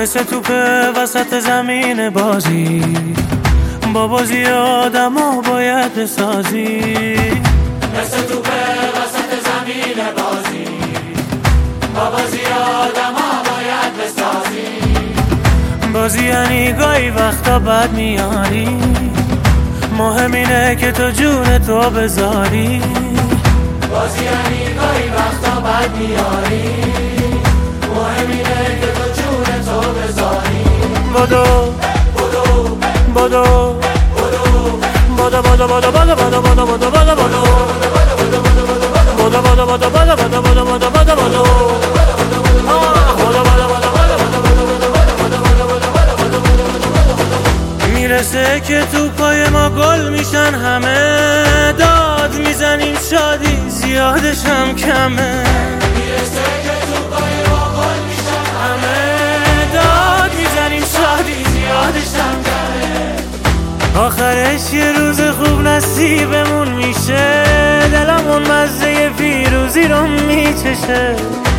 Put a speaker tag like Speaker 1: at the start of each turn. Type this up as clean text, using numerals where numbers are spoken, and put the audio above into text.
Speaker 1: مثل توپه وسط زمین بازی، با بازی آدم ها باید بسازی.
Speaker 2: مثل توپه وسط زمین بازی، با بازی آدم ها باید بسازی.
Speaker 1: بازی یعنی گاهی وقتا بد میاری، مهم اینه که تو جون تو بذاری.
Speaker 2: بازی یعنی گاهی وقتا بد میاری، مهم اینه که تو جون تو بذاری.
Speaker 1: بدو
Speaker 2: بدو
Speaker 1: بدو بدو بدو بدو بدو بدو بدو بدو بدو بدو بدو بدو بدو بدو بدو. میرسه که تو پای ما گل میشن همه، داد میزنیم شادی زیادش هم کمه.
Speaker 2: میرسه که تو پای ما گل میشن
Speaker 1: همه، داد میزنیم شادی زیادش هم کمه. آخرش یه روز خوب نصیبمون میشه، دلمون مزه پیروزی رو میچشه.